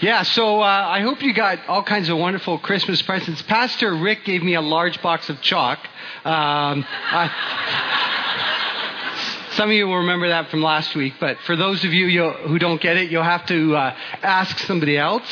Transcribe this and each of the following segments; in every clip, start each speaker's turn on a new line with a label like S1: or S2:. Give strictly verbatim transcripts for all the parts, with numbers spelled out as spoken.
S1: Yeah, so uh, I hope you got all kinds of wonderful Christmas presents. Pastor Rick gave me a large box of chalk. Um, I, some of you will remember that from last week, but for those of you you'll, who don't get it, you'll have to uh, ask somebody else.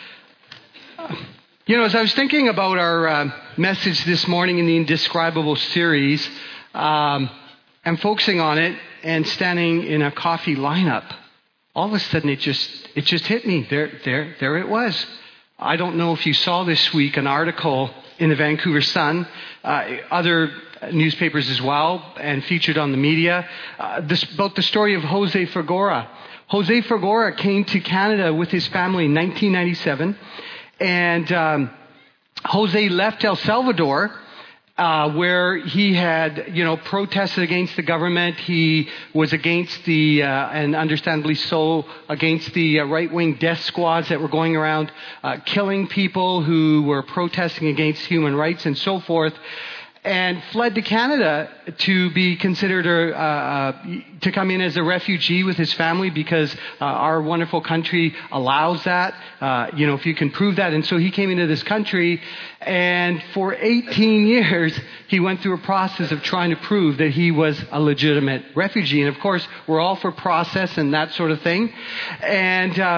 S1: You know, as I was thinking about our uh, message this morning in the Indescribable series, um, and focusing on it and standing in a coffee lineup, all of a sudden it just it just hit me. There, there, there it was. I don't know if you saw this week an article in the Vancouver Sun, uh, other newspapers as well, and featured on the media, uh, this, about the story of Jose Fergora. Jose Fergora came to Canada with his family in nineteen ninety-seven, and um, Jose left El Salvador, Uh, where he had, you know, protested against the government. He was against the, uh, and understandably so, against the uh, right-wing death squads that were going around uh, killing people who were protesting against human rights and so forth, and fled to Canada to be considered a, uh, to come in as a refugee with his family because uh, our wonderful country allows that, uh, you know, if you can prove that. And so he came into this country, and for eighteen years, he went through a process of trying to prove that he was a legitimate refugee. And of course, we're all for process and that sort of thing. And uh,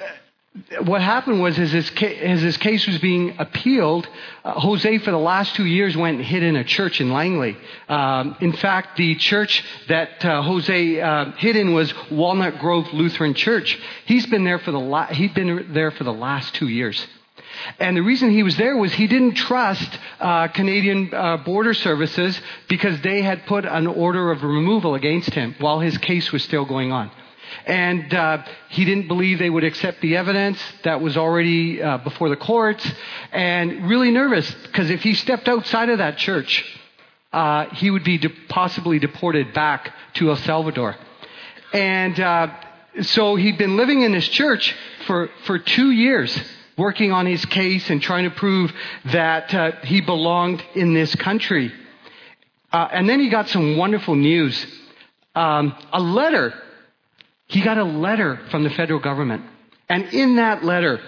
S1: what happened was, as his, ca- as his case was being appealed, uh, Jose, for the last two years, went and hid in a church in Langley. Um, in fact, the church that uh, Jose uh, hid in was Walnut Grove Lutheran Church. He's been there for the la- he'd been there for the last two years. And the reason he was there was he didn't trust uh, Canadian uh, Border Services because they had put an order of removal against him while his case was still going on. And uh, he didn't believe they would accept the evidence that was already uh, before the courts, and really nervous because if he stepped outside of that church, uh, he would be de- possibly deported back to El Salvador. And uh, so he'd been living in this church for, for two years, working on his case and trying to prove that uh, he belonged in this country. Uh, and then he got some wonderful news. Um, a letter. He got a letter from the federal government. And in that letter,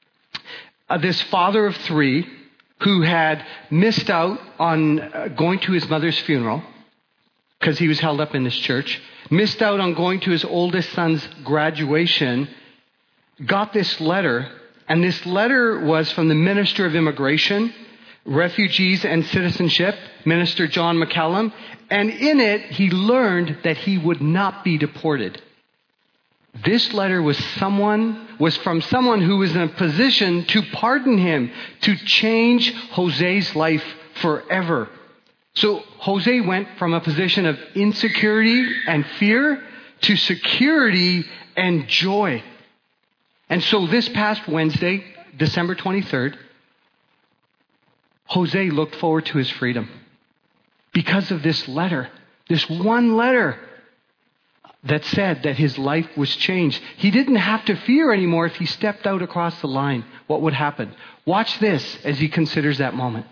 S1: uh, this father of three who had missed out on uh, going to his mother's funeral because he was held up in this church, missed out on going to his oldest son's graduation, got this letter. And this letter was from the Minister of Immigration, Refugees and Citizenship, Minister John McCallum. And in it, he learned that he would not be deported. This letter was someone was from someone who was in a position to pardon him, to change Jose's life forever. So Jose went from a position of insecurity and fear to security and joy. And so this past Wednesday, December twenty-third, Jose looked forward to his freedom because of this letter, this one letter that said that his life was changed. He didn't have to fear anymore if he stepped out across the line. What would happen? Watch this as he considers that moment.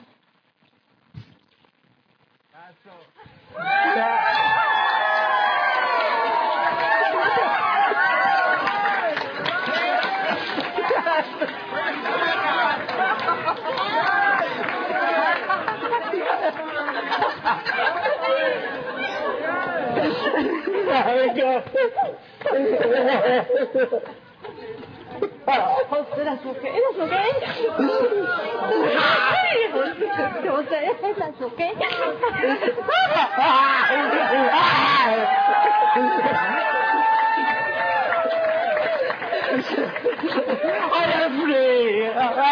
S2: Jose, that's okay. That's okay. Jose, that's okay.
S3: I am free.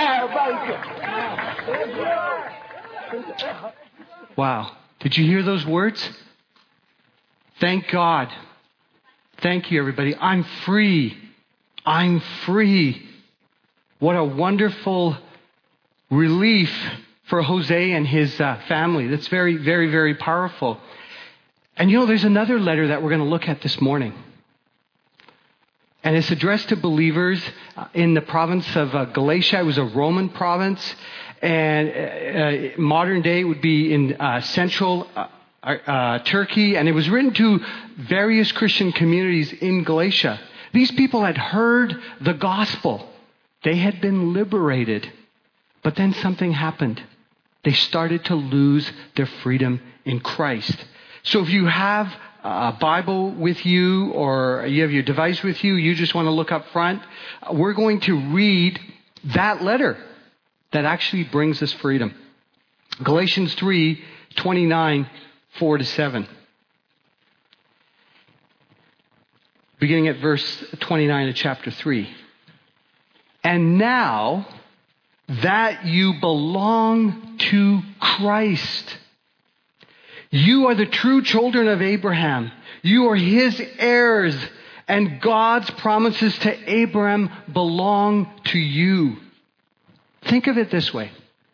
S1: Wow. Did you hear those words? Thank God. Thank you, everybody. I'm free. I'm free. What a wonderful relief for Jose and his uh, family. That's very, very, very powerful. And you know, there's another letter that we're going to look at this morning. And it's addressed to believers in the province of uh, Galatia. It was a Roman province. And uh, modern day would be in uh, central uh, uh, Turkey. And it was written to various Christian communities in Galatia. These people had heard the gospel. They had been liberated. But then something happened. They started to lose their freedom in Christ. So if you have a Bible with you or you have your device with you, you just want to look up front, we're going to read that letter that actually brings us freedom. Galatians three, twenty-nine, four to seven. Beginning at verse twenty-nine of chapter three. And now that you belong to Christ, you are the true children of Abraham. You are his heirs, and God's promises to Abraham belong to you. Think of it this way.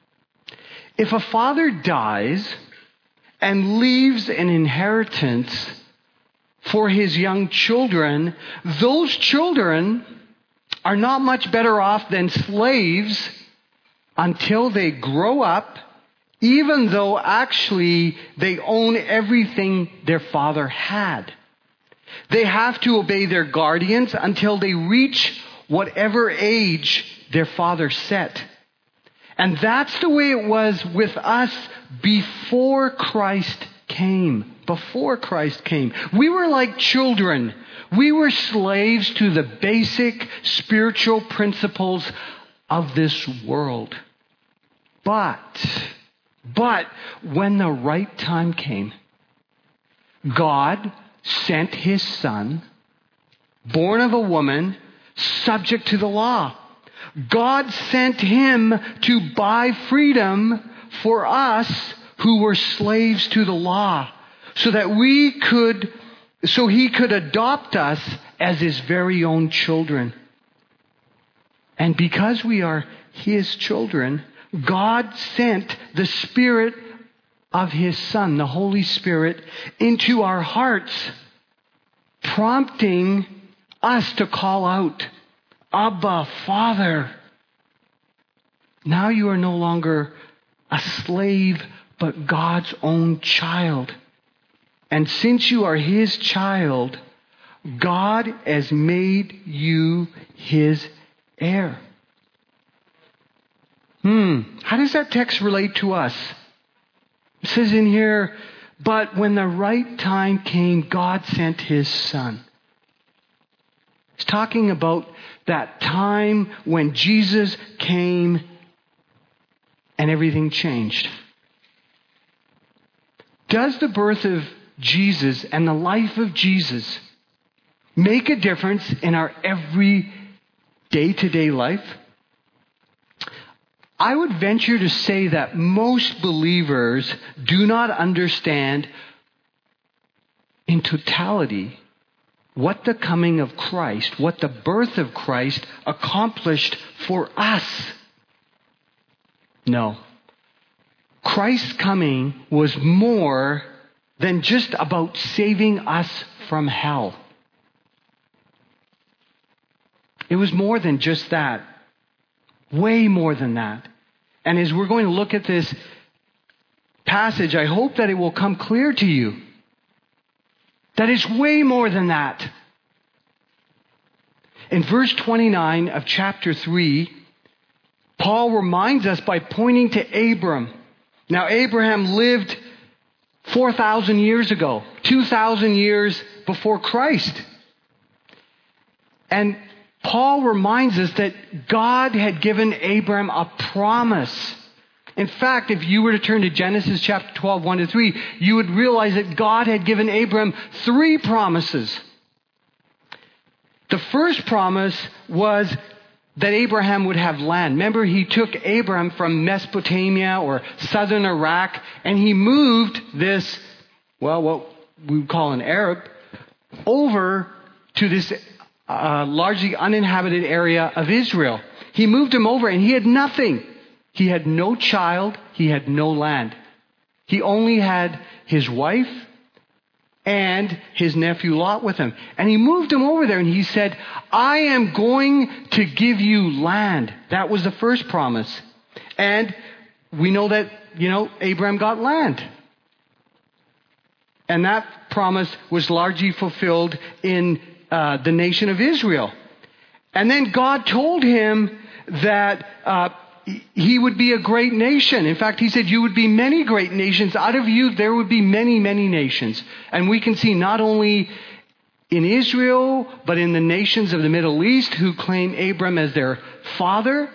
S1: If a father dies and leaves an inheritance for his young children, those children are not much better off than slaves until they grow up, even though actually they own everything their father had. They have to obey their guardians until they reach whatever age their father set. And that's the way it was with us before Christ came. Before Christ came. We were like children. We were slaves to the basic spiritual principles of this world. But, but when the right time came, God sent his son, born of a woman, subject to the law. God sent him to buy freedom for us who were slaves to the law, so that we could, so he could adopt us as his very own children. And because we are his children, God sent the Spirit of his Son, the Holy Spirit, into our hearts, prompting us to call out, Abba, Father. Now you are no longer a slave, but God's own child. And since you are his child, God has made you his heir. Hmm. How does that text relate to us? It says in here, but when the right time came, God sent his son. It's talking about that time when Jesus came and everything changed. Does the birth of Jesus and the life of Jesus make a difference in our every day-to-day life? I would venture to say that most believers do not understand in totality what the coming of Christ, what the birth of Christ accomplished for us. No. Christ's coming was more than just about saving us from hell. It was more than just that. Way more than that. And as we're going to look at this passage, I hope that it will come clear to you that it's way more than that. In verse twenty-nine of chapter three, Paul reminds us by pointing to Abram. Now, Abraham lived four thousand years ago, two thousand years before Christ. And Paul reminds us that God had given Abraham a promise. In fact, if you were to turn to Genesis chapter twelve, one to three, you would realize that God had given Abraham three promises. The first promise was that Abraham would have land. Remember, he took Abraham from Mesopotamia or southern Iraq, and he moved this, well, what we would call an Arab, over to this uh, largely uninhabited area of Israel. He moved him over, and he had nothing. He had no child. He had no land. He only had his wife and his nephew Lot with him. And he moved him over there, and he said, I am going to give you land. That was the first promise. And we know that, you know, Abraham got land. And that promise was largely fulfilled in uh, the nation of Israel. And then God told him that uh, he would be a great nation. In fact, he said, you would be many great nations. Out of you, there would be many, many nations. And we can see not only in Israel, but in the nations of the Middle East who claim Abram as their father,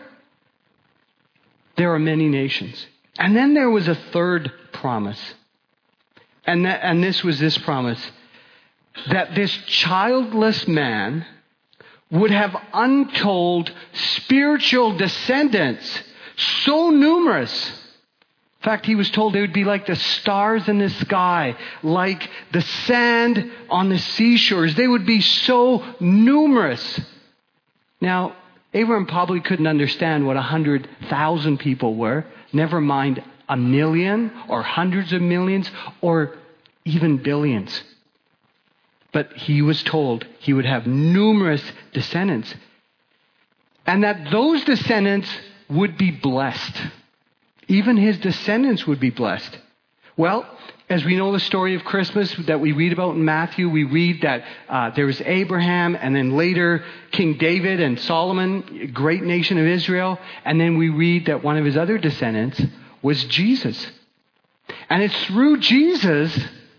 S1: there are many nations. And then there was a third promise. And that, and this was this promise, that this childless man would have untold spiritual descendants, so numerous. In fact, he was told they would be like the stars in the sky, like the sand on the seashores. They would be so numerous. Now, Abraham probably couldn't understand what a hundred thousand people were, never mind a million or hundreds of millions or even billions. But he was told he would have numerous descendants and that those descendants would be blessed. Even his descendants would be blessed. Well, as we know the story of Christmas that we read about in Matthew, we read that uh, there was Abraham and then later King David and Solomon, great nation of Israel. And then we read that one of his other descendants was Jesus. And it's through Jesus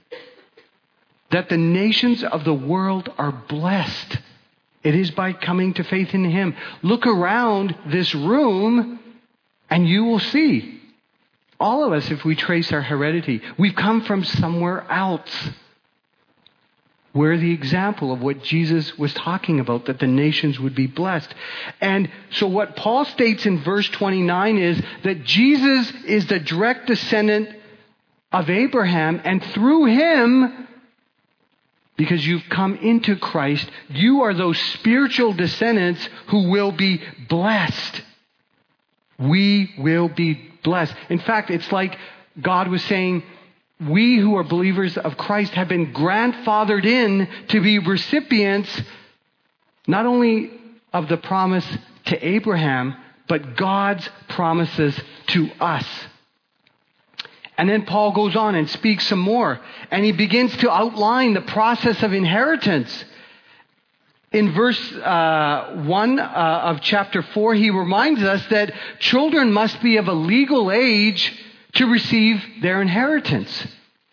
S1: that the nations of the world are blessed. It is by coming to faith in him. Look around this room and you will see. All of us, if we trace our heredity, we've come from somewhere else. We're the example of what Jesus was talking about, that the nations would be blessed. And so what Paul states in verse twenty-nine is that Jesus is the direct descendant of Abraham, and through him, because you've come into Christ, you are those spiritual descendants who will be blessed. We will be blessed. In fact, it's like God was saying, we who are believers of Christ have been grandfathered in to be recipients not only of the promise to Abraham, but God's promises to us. And then Paul goes on and speaks some more. And he begins to outline the process of inheritance. In verse uh, one uh, of chapter four, he reminds us that children must be of a legal age to receive their inheritance.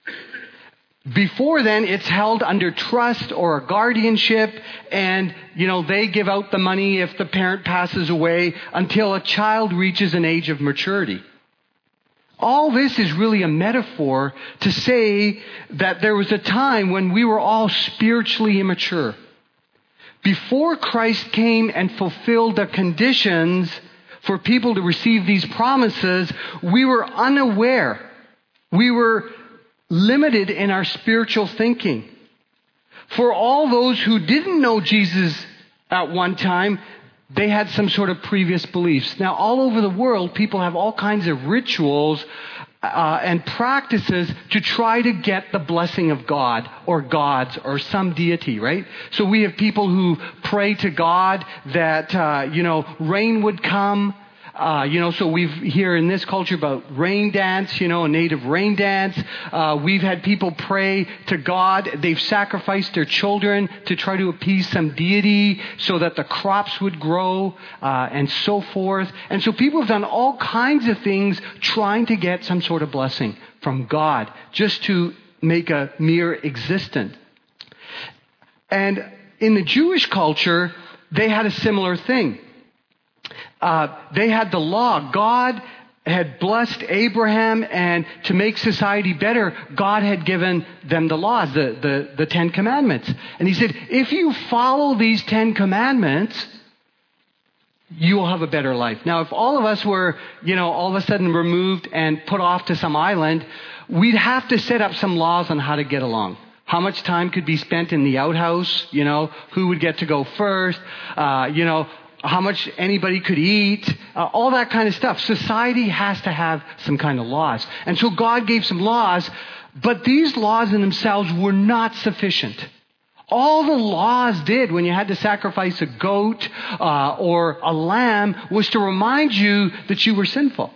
S1: Before then, it's held under trust or a guardianship, and, you know, they give out the money if the parent passes away until a child reaches an age of maturity. All this is really a metaphor to say that there was a time when we were all spiritually immature. Before Christ came and fulfilled the conditions for people to receive these promises, we were unaware. We were limited in our spiritual thinking. For all those who didn't know Jesus at one time, they had some sort of previous beliefs. Now, all over the world, people have all kinds of rituals uh, and practices to try to get the blessing of God or gods or some deity, right? So we have people who pray to God that, uh, you know, rain would come. Uh, you know, so we've here in this culture about rain dance, you know, a native rain dance. Uh, we've had people pray to God. They've sacrificed their children to try to appease some deity so that the crops would grow, uh, and so forth. And so people have done all kinds of things trying to get some sort of blessing from God just to make a mere existence. And in the Jewish culture, they had a similar thing. Uh, they had the law. God had blessed Abraham, and to make society better, God had given them the laws, the, the, the Ten Commandments. And he said, if you follow these Ten Commandments, you will have a better life. Now, if all of us were, you know, all of a sudden removed and put off to some island, we'd have to set up some laws on how to get along. How much time could be spent in the outhouse, you know, who would get to go first, uh, you know, how much anybody could eat, uh, all that kind of stuff. Society has to have some kind of laws. And so God gave some laws, but these laws in themselves were not sufficient. All the laws did when you had to sacrifice a goat uh, or a lamb was to remind you that you were sinful.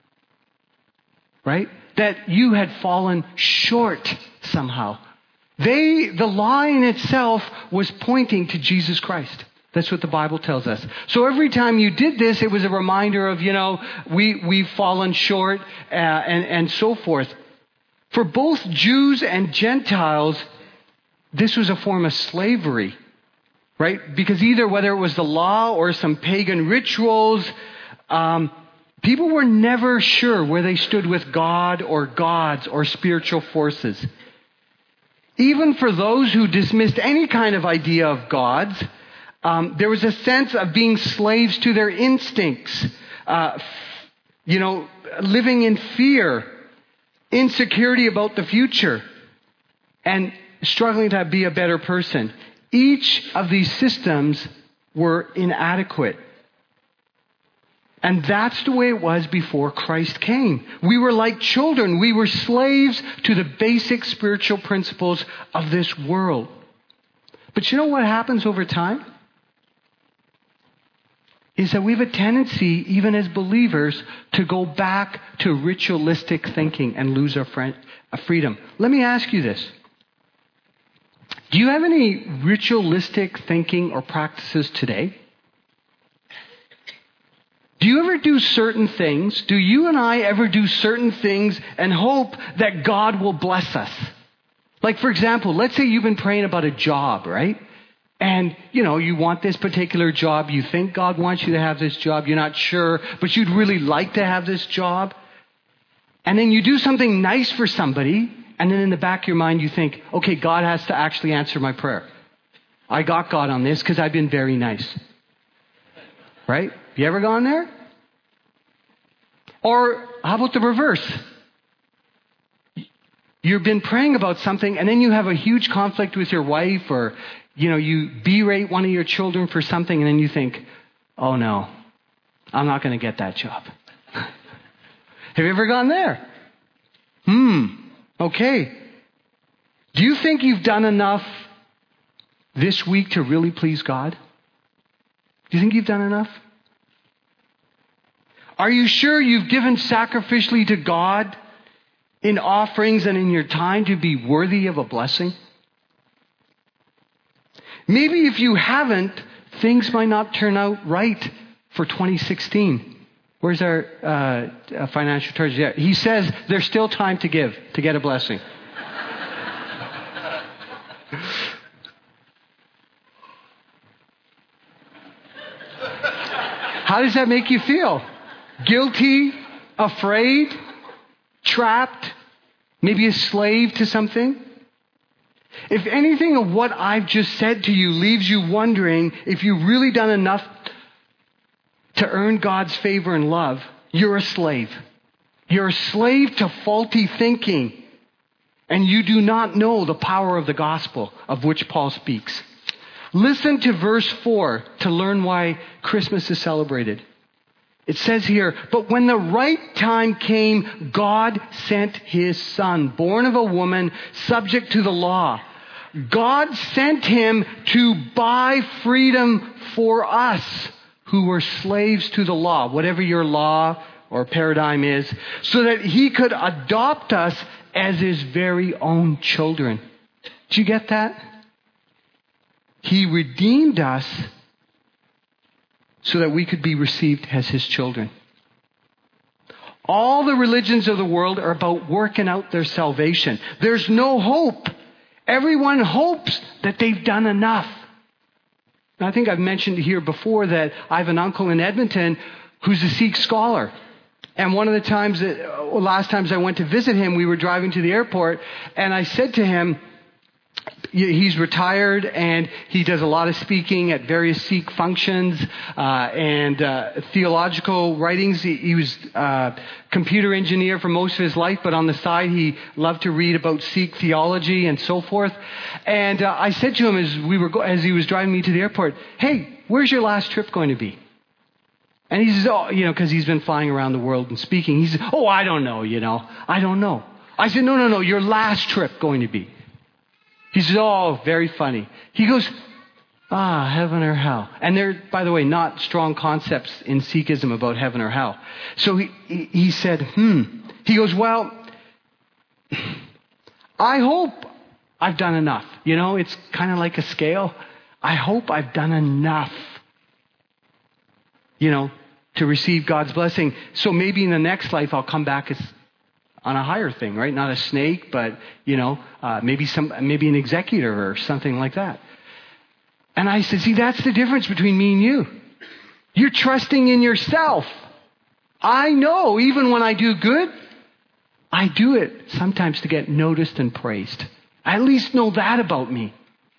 S1: Right? That you had fallen short somehow. They, the law in itself was pointing to Jesus Christ. That's what the Bible tells us. So every time you did this, it was a reminder of, you know, we, we've fallen short uh, and, and so forth. For both Jews and Gentiles, this was a form of slavery, right? Because either whether it was the law or some pagan rituals, um, people were never sure where they stood with God or gods or spiritual forces. Even for those who dismissed any kind of idea of gods, um, there was a sense of being slaves to their instincts, uh, you know, living in fear, insecurity about the future, and struggling to be a better person. Each of these systems were inadequate. And that's the way it was before Christ came. We were like children. We were slaves to the basic spiritual principles of this world. But you know what happens over time? Is that we have a tendency, even as believers, to go back to ritualistic thinking and lose our freedom. Let me ask you this. Do you have any ritualistic thinking or practices today? Do you ever do certain things? Do you and I ever do certain things and hope that God will bless us? Like, for example, let's say you've been praying about a job, right? And, you know, you want this particular job. You think God wants you to have this job. You're not sure, but you'd really like to have this job. And then you do something nice for somebody. And then in the back of your mind, you think, okay, God has to actually answer my prayer. I got God on this because I've been very nice. Right? You ever gone there? Or how about the reverse? You've been praying about something and then you have a huge conflict with your wife, or, you know, you berate one of your children for something and then you think, oh no, I'm not going to get that job. Have you ever gone there? Hmm. Okay. Do you think you've done enough this week to really please God? Do you think you've done enough? Are you sure you've given sacrificially to God in offerings and in your time to be worthy of a blessing? Maybe if you haven't, things might not turn out right for twenty sixteen. Where's our uh, financial treasury? Yeah, he says there's still time to give, to get a blessing. How does that make you feel? Guilty? Afraid? Trapped? Maybe a slave to something? If anything of what I've just said to you leaves you wondering if you've really done enough to earn God's favor and love, you're a slave. You're a slave to faulty thinking. And you do not know the power of the gospel of which Paul speaks. Listen to verse four to learn why Christmas is celebrated. It says here, but when the right time came, God sent his son, born of a woman, subject to the law. God sent him to buy freedom for us who were slaves to the law, whatever your law or paradigm is, so that he could adopt us as his very own children. Did you get that? He redeemed us so that we could be received as his children. All the religions of the world are about working out their salvation. There's no hope. Everyone hopes that they've done enough. I think I've mentioned here before that I have an uncle in Edmonton who's a Sikh scholar. And one of the times, that, last times I went to visit him, we were driving to the airport, and I said to him, he's retired and he does a lot of speaking at various Sikh functions uh, and uh, theological writings. He, he was a uh, computer engineer for most of his life, but on the side he loved to read about Sikh theology and so forth. And uh, I said to him as we were go- as he was driving me to the airport, "Hey, where's your last trip going to be?" And he says, "Oh, you know, because he's been flying around the world and speaking." He says, "Oh, I don't know, you know, I don't know." I said, "No, no, no, your last trip going to be." He says, "Oh, very funny." He goes, "Ah, heaven or hell." And they're, by the way, not strong concepts in Sikhism about heaven or hell. So he, he, he said, hmm. He goes, "Well, I hope I've done enough. You know, it's kind of like a scale. I hope I've done enough, you know, to receive God's blessing. So maybe in the next life I'll come back as on a higher thing, right? Not a snake, but, you know, uh, maybe some, maybe an executor or something like that. And I said, see, that's the difference between me and you. You're trusting in yourself. I know even when I do good, I do it sometimes to get noticed and praised. I at least know that about me.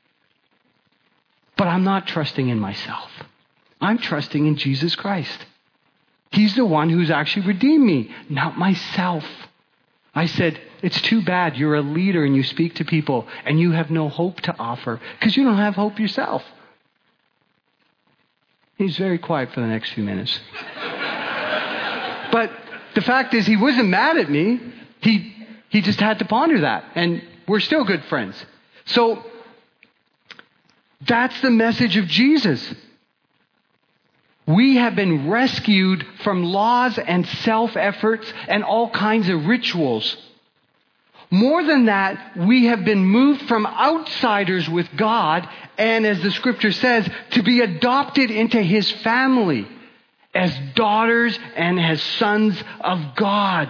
S1: But I'm not trusting in myself. I'm trusting in Jesus Christ. He's the one who's actually redeemed me, not myself. I said, it's too bad you're a leader and you speak to people and you have no hope to offer because you don't have hope yourself. He's very quiet for the next few minutes. But the fact is, he wasn't mad at me. He he just had to ponder that. And we're still good friends. So that's the message of Jesus. We have been rescued from laws and self-efforts and all kinds of rituals. More than that, we have been moved from outsiders with God and, as the scripture says, to be adopted into his family as daughters and as sons of God.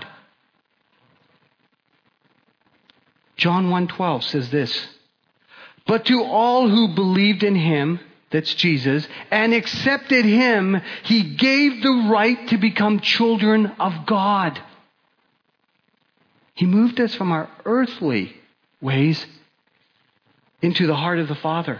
S1: John one twelve says this, but to all who believed in him, that's Jesus, and accepted him, he gave the right to become children of God. He moved us from our earthly ways into the heart of the Father.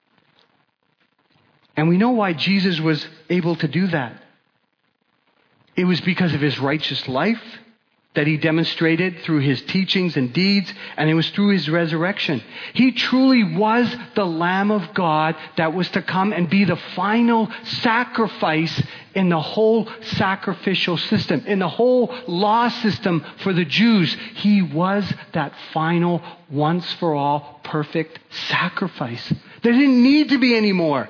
S1: And we know why Jesus was able to do that. It was because of his righteous life that he demonstrated through his teachings and deeds, and it was through his resurrection. He truly was the Lamb of God that was to come and be the final sacrifice in the whole sacrificial system, in the whole law system for the Jews. He was that final, once for all, perfect sacrifice. There didn't need to be any more.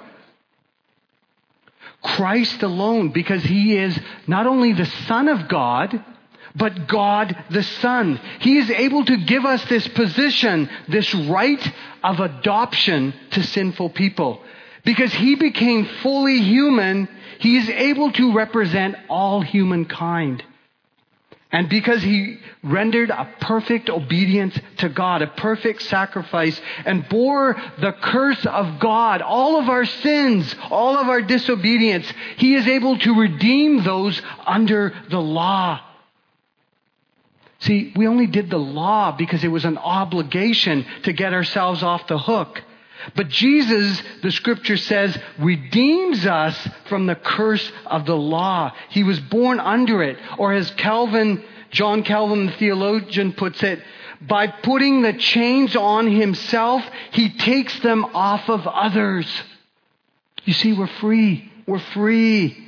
S1: Christ alone, because he is not only the Son of God, but God the Son. He is able to give us this position, this right of adoption to sinful people. Because he became fully human, he is able to represent all humankind. And because he rendered a perfect obedience to God, a perfect sacrifice, and bore the curse of God, all of our sins, all of our disobedience, he is able to redeem those under the law. See, we only did the law because it was an obligation to get ourselves off the hook. But Jesus, the scripture says, redeems us from the curse of the law. He was born under it. Or as Calvin, John Calvin, the theologian, puts it, by putting the chains on himself, he takes them off of others. You see, we're free. We're free.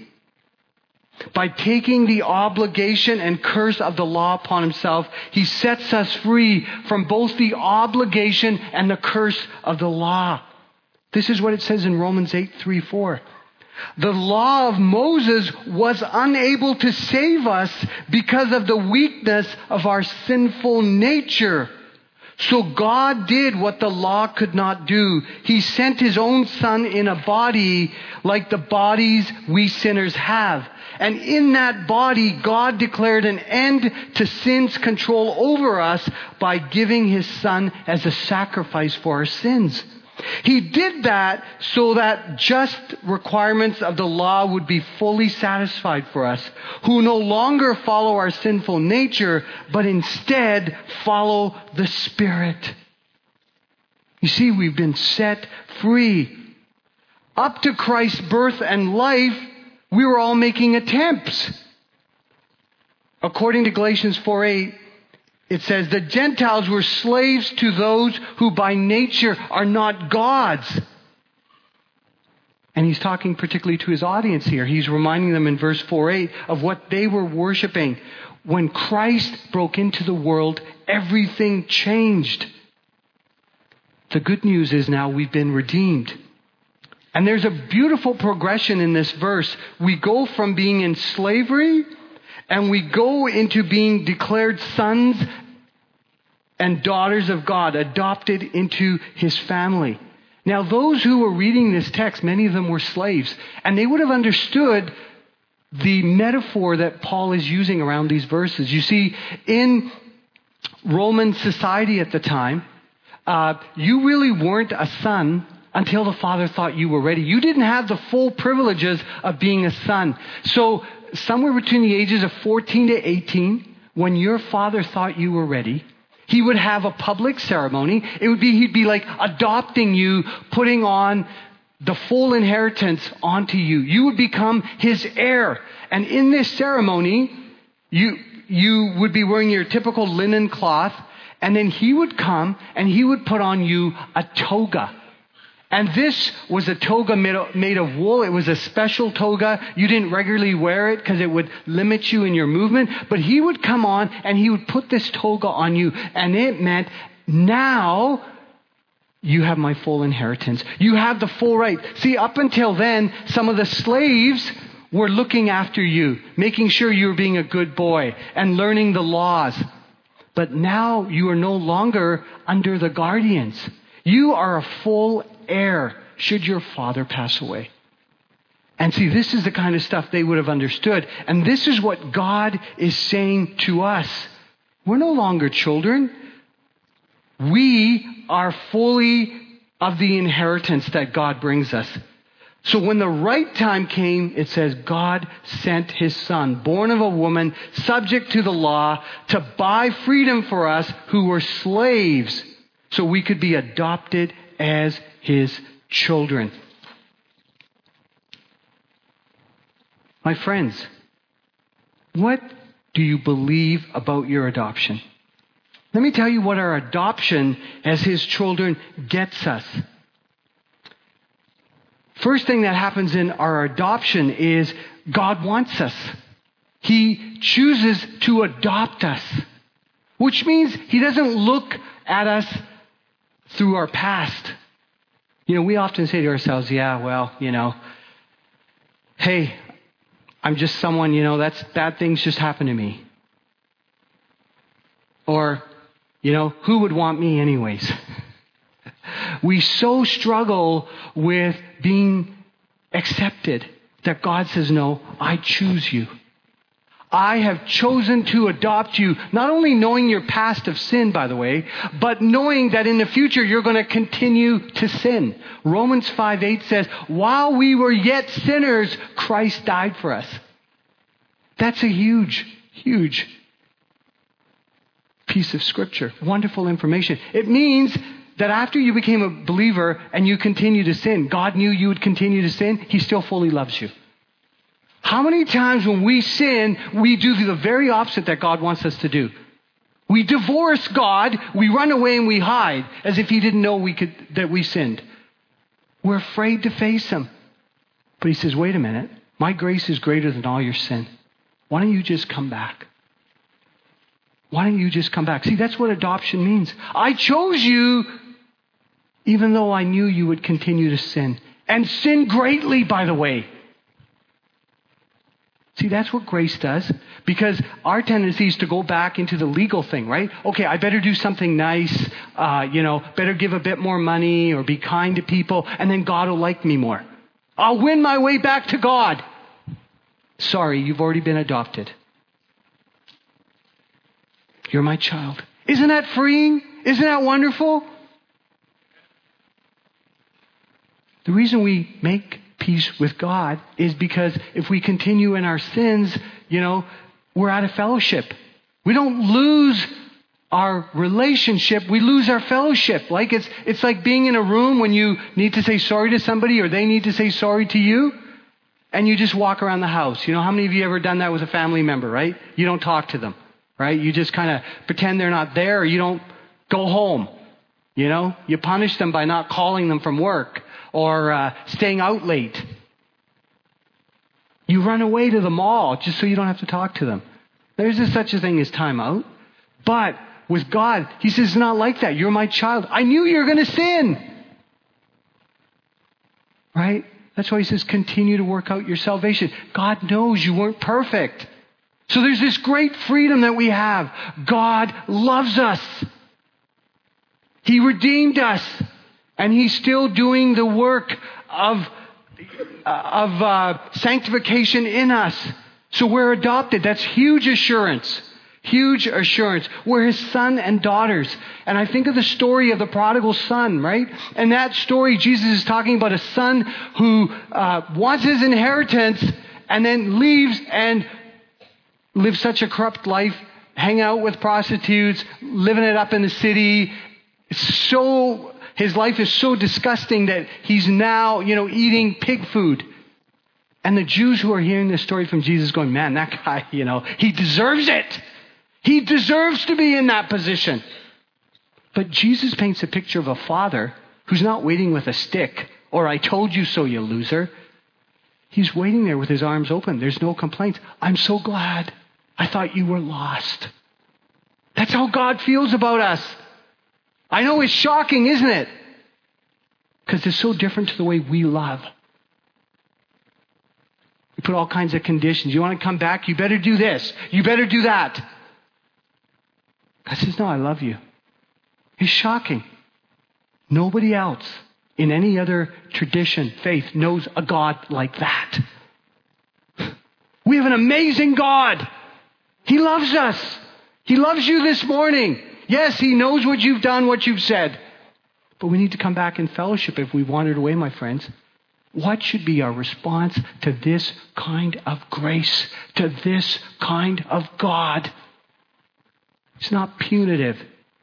S1: By taking the obligation and curse of the law upon himself, he sets us free from both the obligation and the curse of the law. This is what it says in Romans eight, three, four. The law of Moses was unable to save us because of the weakness of our sinful nature. So God did what the law could not do. He sent his own Son in a body like the bodies we sinners have. And in that body, God declared an end to sin's control over us by giving his Son as a sacrifice for our sins. He did that so that just requirements of the law would be fully satisfied for us, who no longer follow our sinful nature, but instead follow the Spirit. You see, we've been set free. Up to Christ's birth and life, we were all making attempts. According to Galatians four eight, it says, the Gentiles were slaves to those who by nature are not God's. And he's talking particularly to his audience here. He's reminding them in verse four eight of what they were worshiping. When Christ broke into the world, everything changed. The good news is now we've been redeemed. And there's a beautiful progression in this verse. We go from being in slavery and we go into being declared sons and daughters of God, adopted into his family. Now, those who were reading this text, many of them were slaves, and they would have understood the metaphor that Paul is using around these verses. You see, in Roman society at the time, uh, you really weren't a son until the father thought you were ready. You didn't have the full privileges of being a son. So somewhere between the ages of fourteen to eighteen, when your father thought you were ready, he would have a public ceremony. It would be, he'd be like adopting you, putting on the full inheritance onto you. You would become his heir. And in this ceremony, you, you would be wearing your typical linen cloth. And then he would come and he would put on you a toga. And this was a toga made of wool. It was a special toga. You didn't regularly wear it because it would limit you in your movement. But he would come on and he would put this toga on you. And it meant, now you have my full inheritance. You have the full right. See, up until then, some of the slaves were looking after you, making sure you were being a good boy and learning the laws. But now you are no longer under the guardians. You are a full heir should your father pass away. And see, this is the kind of stuff they would have understood. And this is what God is saying to us. We're no longer children. We are fully of the inheritance that God brings us. So when the right time came, it says God sent his son, born of a woman, subject to the law, to buy freedom for us who were slaves, so we could be adopted as his children. My friends, what do you believe about your adoption? Let me tell you what our adoption as his children gets us. First thing that happens in our adoption is God wants us. He chooses to adopt us, which means he doesn't look at us through our past. You know, we often say to ourselves, yeah, well, you know, hey, I'm just someone, you know, that's bad things just happen to me. Or, you know, who would want me anyways? We so struggle with being accepted that God says, no, I choose you. I have chosen to adopt you, not only knowing your past of sin, by the way, but knowing that in the future you're going to continue to sin. Romans five eight says, while we were yet sinners, Christ died for us. That's a huge, huge piece of scripture. Wonderful information. It means that after you became a believer and you continue to sin, God knew you would continue to sin. He still fully loves you. How many times when we sin, we do the very opposite that God wants us to do? We divorce God, we run away and we hide as if he didn't know we could that we sinned. We're afraid to face him. But he says, wait a minute, my grace is greater than all your sin. Why don't you just come back? Why don't you just come back? See, that's what adoption means. I chose you even though I knew you would continue to sin. And sin greatly, by the way. See, that's what grace does. Because our tendency is to go back into the legal thing, right? Okay, I better do something nice, uh, you know, better give a bit more money or be kind to people, and then God will like me more. I'll win my way back to God. Sorry, you've already been adopted. You're my child. Isn't that freeing? Isn't that wonderful? The reason we make peace with God is because if we continue in our sins, you know, we're out of fellowship. We don't lose our relationship, we lose our fellowship. Like it's it's like being in a room when you need to say sorry to somebody or they need to say sorry to you, and you just walk around the house. You know, how many of you ever done that with a family member, right? You don't talk to them, right? You just kind of pretend they're not there, or you don't go home. You know, you punish them by not calling them from work or uh, staying out late. You run away to the mall just so you don't have to talk to them. There's a, such a thing as time out. But with God, he says, it's not like that. You're my child. I knew you were going to sin. Right? That's why he says, continue to work out your salvation. God knows you weren't perfect. So there's this great freedom that we have. God loves us. He redeemed us. And He's still doing the work of, of uh, sanctification in us. So we're adopted. That's huge assurance. Huge assurance. We're His son and daughters. And I think of the story of the prodigal son, right? And that story, Jesus is talking about a son who uh, wants his inheritance and then leaves and lives such a corrupt life, hang out with prostitutes, living it up in the city. So his life is so disgusting that he's now, you know, eating pig food. And the Jews who are hearing this story from Jesus going, man, that guy, you know, he deserves it. He deserves to be in that position. But Jesus paints a picture of a father who's not waiting with a stick or I told you so, you loser. He's waiting there with his arms open. There's no complaints. I'm so glad. I thought you were lost. That's how God feels about us. I know it's shocking, isn't it? Because it's so different to the way we love. We put all kinds of conditions. You want to come back? You better do this. You better do that. God says, no, I love you. It's shocking. Nobody else in any other tradition, faith, knows a God like that. We have an amazing God. He loves us. He loves you this morning. Yes, He knows what you've done, what you've said. But we need to come back in fellowship if we wandered away, my friends. What should be our response to this kind of grace, to this kind of God? It's not punitive.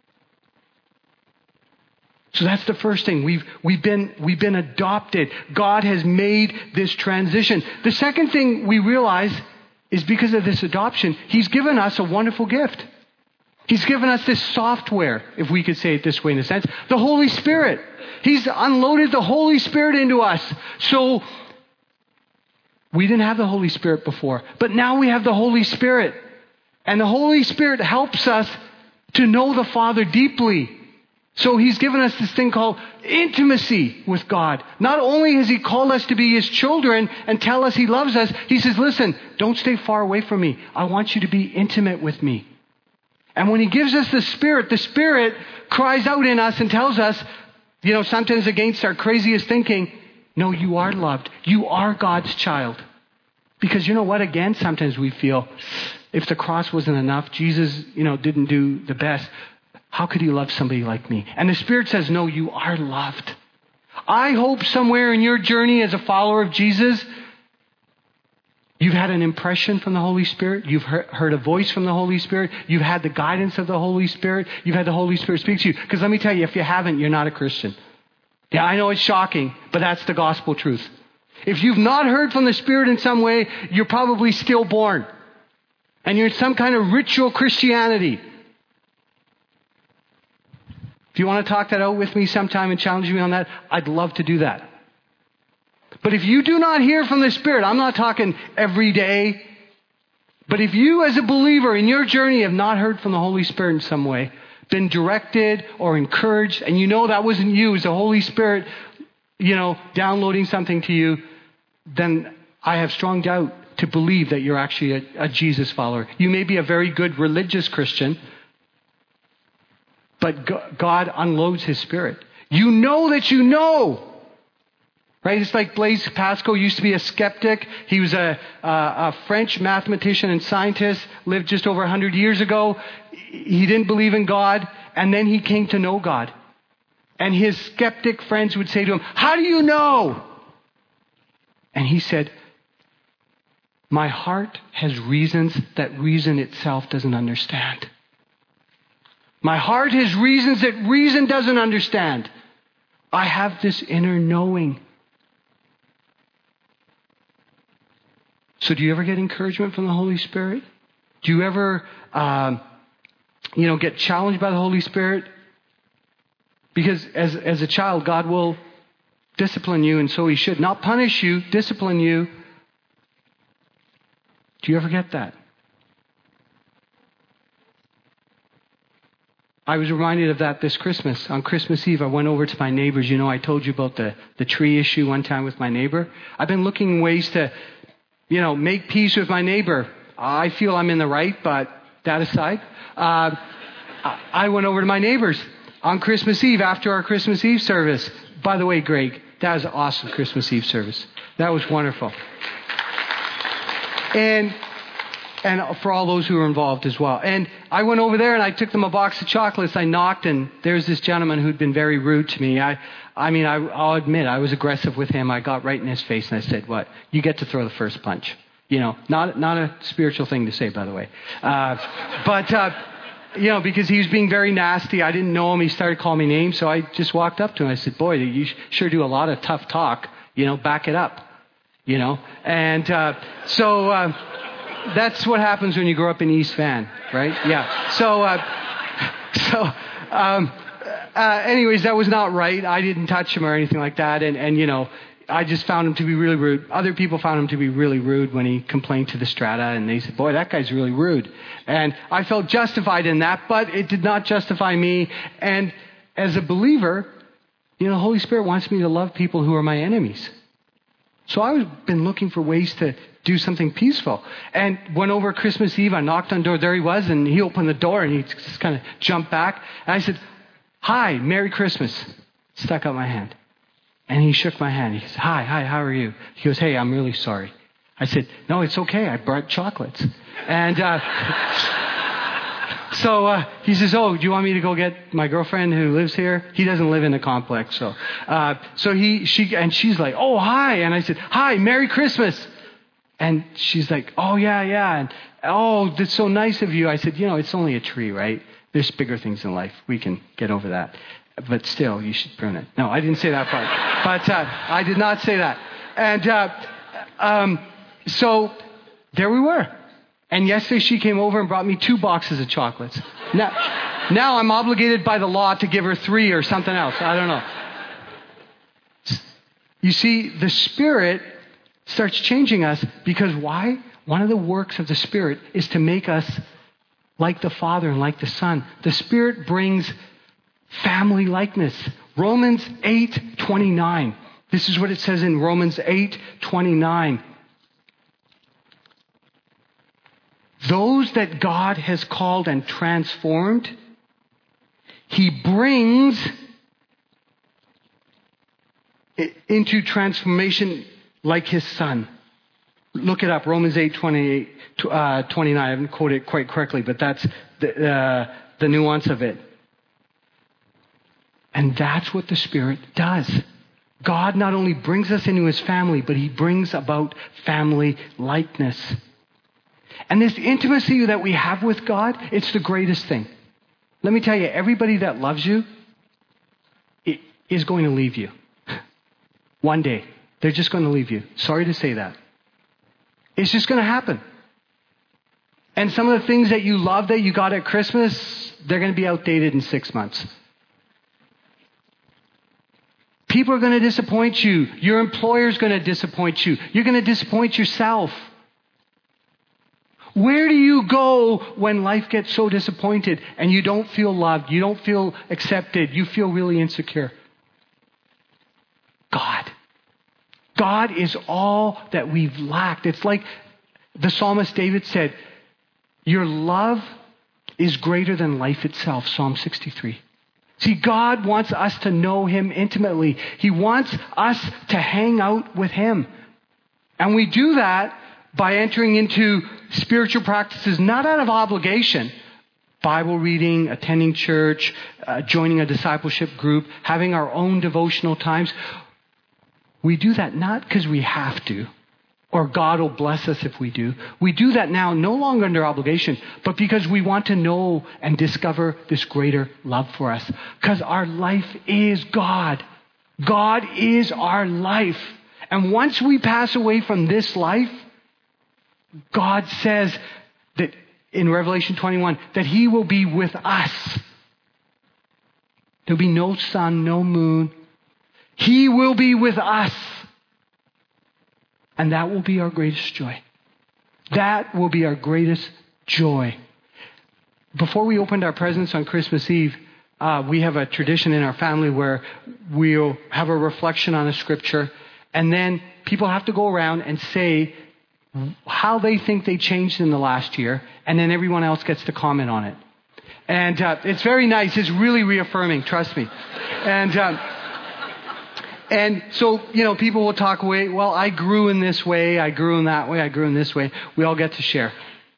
S1: So that's the first thing. We've, we've been, we've been adopted. God has made this transition. The second thing we realize is because of this adoption, He's given us a wonderful gift. He's given us this software, if we could say it this way in a sense, the Holy Spirit. He's unloaded the Holy Spirit into us. So we didn't have the Holy Spirit before, but now we have the Holy Spirit. And the Holy Spirit helps us to know the Father deeply. So He's given us this thing called intimacy with God. Not only has He called us to be His children and tell us He loves us, He says, listen, don't stay far away from me. I want you to be intimate with me. And when He gives us the Spirit, the Spirit cries out in us and tells us, you know, sometimes against our craziest thinking, no, you are loved. You are God's child. Because you know what? Again, sometimes we feel, if the cross wasn't enough, Jesus, you know, didn't do the best. How could He love somebody like me? And the Spirit says, no, you are loved. I hope somewhere in your journey as a follower of Jesus, you've had an impression from the Holy Spirit. You've heard a voice from the Holy Spirit. You've had the guidance of the Holy Spirit. You've had the Holy Spirit speak to you. Because let me tell you, if you haven't, you're not a Christian. Yeah, I know it's shocking, but that's the gospel truth. If you've not heard from the Spirit in some way, you're probably stillborn. And you're in some kind of ritual Christianity. If you want to talk that out with me sometime and challenge me on that, I'd love to do that. But if you do not hear from the Spirit, I'm not talking every day, but if you as a believer in your journey have not heard from the Holy Spirit in some way, been directed or encouraged, and you know that wasn't you, it was the Holy Spirit, you know, downloading something to you, then I have strong doubt to believe that you're actually a, a Jesus follower. You may be a very good religious Christian, but God unloads His Spirit. You know that you know. Right? It's like Blaise Pascal used to be a skeptic. He was a, a, a French mathematician and scientist, lived just over one hundred years ago. He didn't believe in God, and then he came to know God. And his skeptic friends would say to him, how do you know? And he said, my heart has reasons that reason itself doesn't understand. My heart has reasons that reason doesn't understand. I have this inner knowing. So do you ever get encouragement from the Holy Spirit? Do you ever, um, you know, get challenged by the Holy Spirit? Because as, as a child, God will discipline you, and so He should. Not punish you, discipline you. Do you ever get that? I was reminded of that this Christmas. On Christmas Eve, I went over to my neighbors. You know, I told you about the, the tree issue one time with my neighbor. I've been looking ways to, you know, make peace with my neighbor. I feel I'm in the right, but that aside, uh, I went over to my neighbors on Christmas Eve after our Christmas Eve service. By the way, Greg, that was an awesome Christmas Eve service. That was wonderful. And and for all those who were involved as well. And I went over there and I took them a box of chocolates. I knocked and there's this gentleman who'd been very rude to me. I I mean, I, I'll admit, I was aggressive with him. I got right in his face and I said, what? You get to throw the first punch. You know, not not a spiritual thing to say, by the way. Uh, but, uh, you know, because he was being very nasty. I didn't know him. He started calling me names. So I just walked up to him. I said, boy, you sure do a lot of tough talk. You know, back it up. You know, and uh, so... Uh, That's what happens when you grow up in East Van, right? Yeah. So, uh, so, um, uh, anyways, that was not right. I didn't touch him or anything like that. And, and, you know, I just found him to be really rude. Other people found him to be really rude when he complained to the Strata. And they said, boy, that guy's really rude. And I felt justified in that, but it did not justify me. And as a believer, you know, the Holy Spirit wants me to love people who are my enemies. So I've been looking for ways to do something peaceful. And went over Christmas Eve, I knocked on the door, there he was, and he opened the door and he just kind of jumped back. And I said, hi, Merry Christmas. Stuck out my hand. And he shook my hand. He said, hi, hi, how are you? He goes, hey, I'm really sorry. I said, no, it's okay. I brought chocolates. And uh, so uh, he says, oh, do you want me to go get my girlfriend who lives here? He doesn't live in the complex. So uh, so he, she, and she's like, oh, hi. And I said, hi, Merry Christmas. And she's like, oh, yeah, yeah. And, oh, that's so nice of you. I said, you know, it's only a tree, right? There's bigger things in life. We can get over that. But still, you should prune it. No, I didn't say that part. But uh, I did not say that. And uh, um, so there we were. And yesterday she came over and brought me two boxes of chocolates. Now, now I'm obligated by the law to give her three or something else. I don't know. You see, the Spirit starts changing us because why? One of the works of the Spirit is to make us like the Father and like the Son. The Spirit brings family likeness. Romans eight twenty-nine. This is what it says in Romans eight twenty-nine. Those that God has called and transformed, He brings into transformation like His Son. Look it up, Romans eight twenty-eight, uh, twenty-nine. I haven't quoted it quite correctly, but that's the, uh, the nuance of it. And that's what the Spirit does. God not only brings us into His family, but He brings about family likeness. And this intimacy that we have with God, it's the greatest thing. Let me tell you, everybody that loves you is going to leave you. One day. They're just going to leave you. Sorry to say that. It's just going to happen. And some of the things that you love that you got at Christmas, they're going to be outdated in six months. People are going to disappoint you. Your employer's going to disappoint you. You're going to disappoint yourself. Where do you go when life gets so disappointed and you don't feel loved, you don't feel accepted, you feel really insecure? God. God is all that we've lacked. It's like the psalmist David said, your love is greater than life itself, Psalm sixty-three. See, God wants us to know Him intimately. He wants us to hang out with Him. And we do that by entering into spiritual practices, not out of obligation. Bible reading, attending church, uh, joining a discipleship group, having our own devotional times. We do that not because we have to, or God will bless us if we do. We do that now no longer under obligation, but because we want to know and discover this greater love for us. Because our life is God. God is our life. And once we pass away from this life, God says that in Revelation twenty-one, that He will be with us. There'll be no sun, no moon. He will be with us. And that will be our greatest joy. That will be our greatest joy. Before we opened our presents on Christmas Eve, uh, we have a tradition in our family where we'll have a reflection on a scripture. And then people have to go around and say how they think they changed in the last year. And then everyone else gets to comment on it. And uh, it's very nice. It's really reaffirming, trust me. And um, and so, you know, people will talk away, well, I grew in this way, I grew in that way, I grew in this way. We all get to share.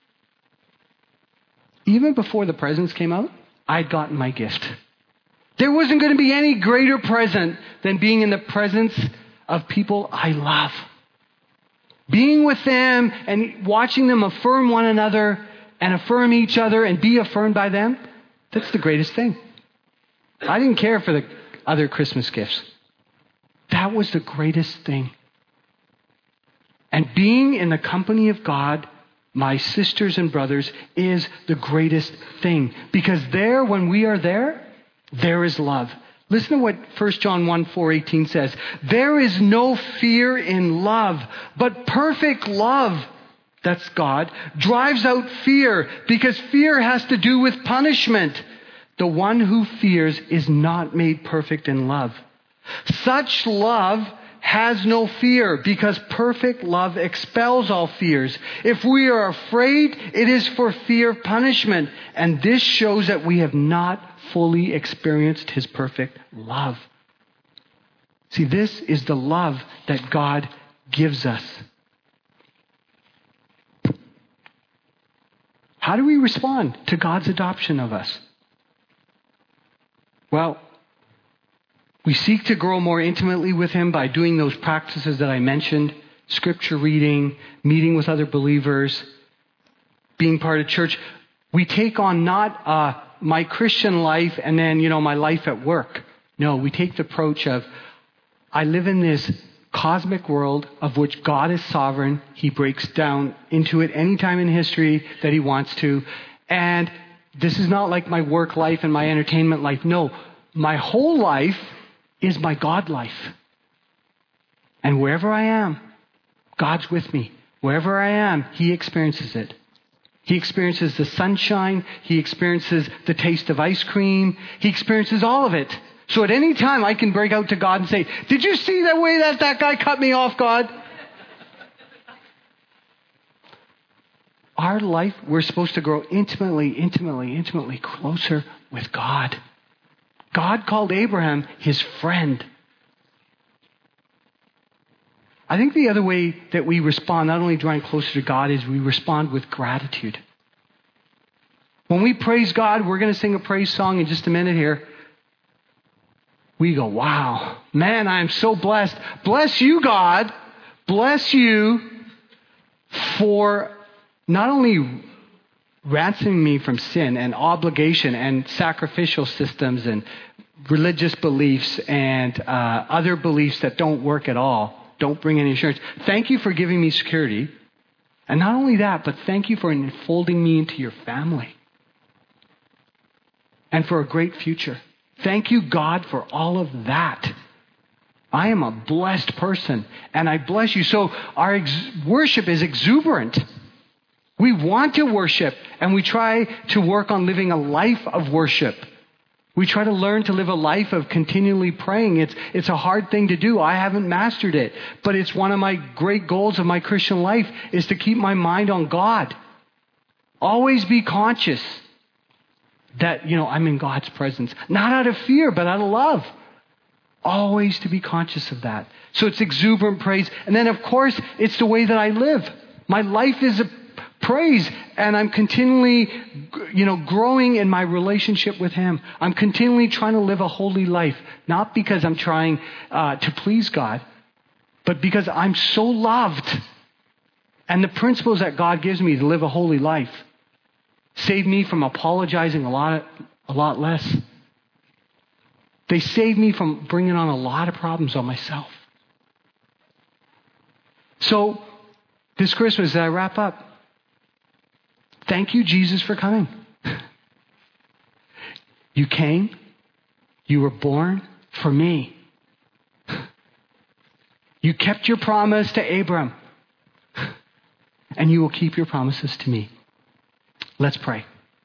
S1: Even before the presents came out, I'd gotten my gift. There wasn't going to be any greater present than being in the presence of people I love. Being with them and watching them affirm one another and affirm each other and be affirmed by them, that's the greatest thing. I didn't care for the other Christmas gifts. That was the greatest thing. And being in the company of God, my sisters and brothers, is the greatest thing. Because there, when we are there, there is love. Listen to what First John one, four, eighteen says. There is no fear in love, but perfect love, that's God, drives out fear, because fear has to do with punishment. The one who fears is not made perfect in love. Such love has no fear, because perfect love expels all fears. If we are afraid, it is for fear of punishment. And this shows that we have not fully experienced His perfect love. See, this is the love that God gives us. How do we respond to God's adoption of us? Well, we seek to grow more intimately with Him by doing those practices that I mentioned. Scripture reading, meeting with other believers, being part of church. We take on not uh, my Christian life and then, you know, my life at work. No, we take the approach of, I live in this cosmic world of which God is sovereign. He breaks down into it any time in history that He wants to. And this is not like my work life and my entertainment life. No, my whole life is my God life. And wherever I am, God's with me. Wherever I am, He experiences it. He experiences the sunshine. He experiences the taste of ice cream. He experiences all of it. So at any time, I can break out to God and say, did you see the way that that guy cut me off, God? Our life, we're supposed to grow intimately, intimately, intimately closer with God. God called Abraham His friend. I think the other way that we respond, not only drawing closer to God, is we respond with gratitude. When we praise God, we're going to sing a praise song in just a minute here. We go, wow, man, I am so blessed. Bless you, God. Bless you for not only ransoming me from sin and obligation and sacrificial systems and religious beliefs and uh, other beliefs that don't work at all, don't bring any assurance. Thank you for giving me security. And not only that, but thank you for enfolding me into your family and for a great future. Thank you, God, for all of that. I am a blessed person, and I bless you. So our ex- worship is exuberant. We want to worship, and we try to work on living a life of worship. We try to learn to live a life of continually praying. It's, it's a hard thing to do. I haven't mastered it. But it's one of my great goals of my Christian life is to keep my mind on God. Always be conscious that, you know, I'm in God's presence. Not out of fear, but out of love. Always to be conscious of that. So it's exuberant praise. And then, of course, it's the way that I live. My life is a praise, and I'm continually, you know, growing in my relationship with Him. I'm continually trying to live a holy life, not because I'm trying uh, to please God, but because I'm so loved. And the principles that God gives me to live a holy life save me from apologizing a lot, a lot less. They save me from bringing on a lot of problems on myself. So this Christmas, as I wrap up, thank you, Jesus, for coming. You came. You were born for me. You kept your promise to Abram. And you will keep your promises to me. Let's pray.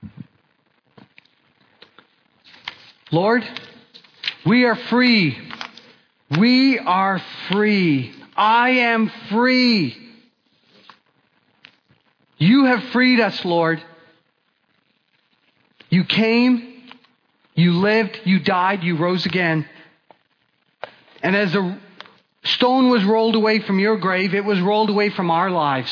S1: Lord, we are free. We are free. I am free. You have freed us, Lord. You came, you lived, you died, you rose again. And as the stone was rolled away from your grave, it was rolled away from our lives.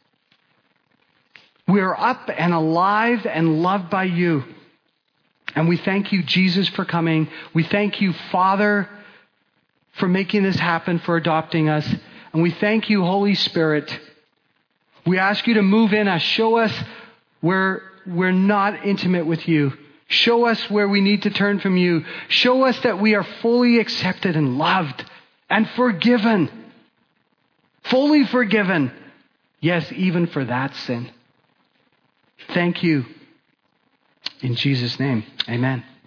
S1: We are up and alive and loved by you. And we thank you, Jesus, for coming. We thank you, Father, for making this happen, for adopting us. And we thank you, Holy Spirit. We ask you to move in us. Show us where we're not intimate with you. Show us where we need to turn from you. Show us that we are fully accepted and loved and forgiven. Fully forgiven. Yes, even for that sin. Thank you. In Jesus' name, amen.